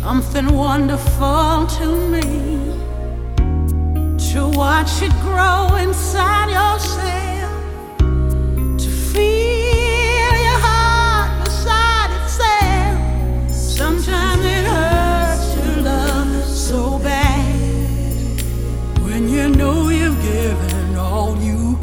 something wonderful to me to watch it grow inside your